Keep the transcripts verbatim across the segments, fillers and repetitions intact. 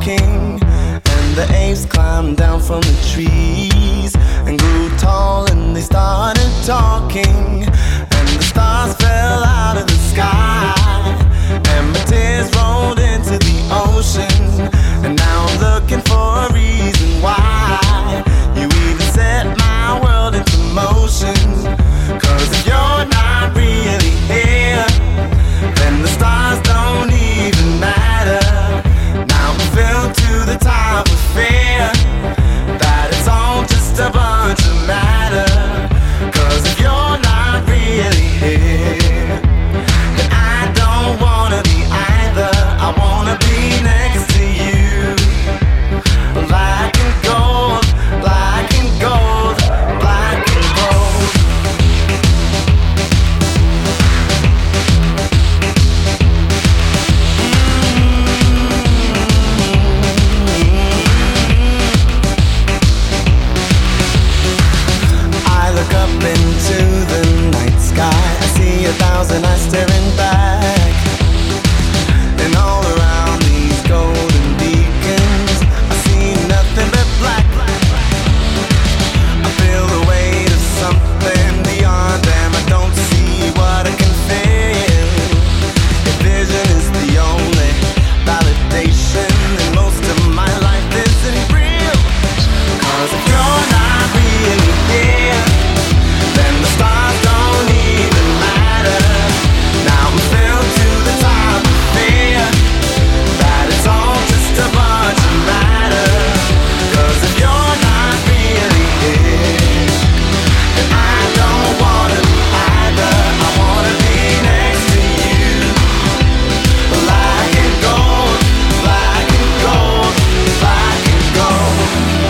walking, and the apes climbed down from the trees and grew tall, and they started talking, and the stars fell out of the sky, and my tears rolled into the ocean, and now I'm looking for a reason why you even set my world into motion. Cause if you're not really here, then the stars don't even matter. Now I'm filled to the top with fear that it's all just a bunch of matter. Cause if you're not really here, then I don't wanna be either. I wanna be next to you. Black and gold, black and gold, black and gold. I look up into the night sky, I see a thousand eyes staring back, and all around these golden beacons I see nothing but black. I feel the weight of something beyond them. I don't see what I can feel. If vision is the only validation, then most of my life isn't real. Cause if you're not really here, then the stars don't even matter. Now I'm filled to the top with fear that it's all just a bunch of matter. Cause if you're not really here, then I don't wanna be either. I wanna be next to you. Black and gold, black and gold, black and gold.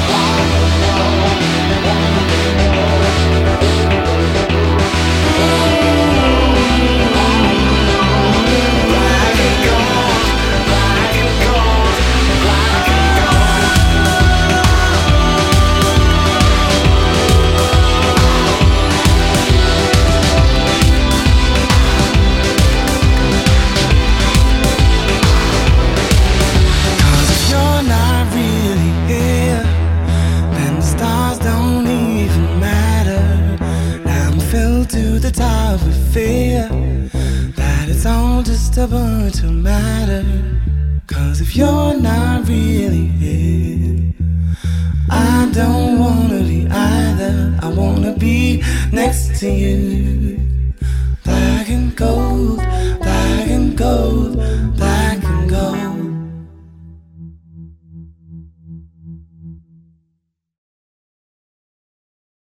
Cause if you're not really here, then the stars don't even matter. Now I'm filled to the top with fear that it's all just a bunch of matter. Cause if you're not really here, I don't wanna be either. I wanna be next to you.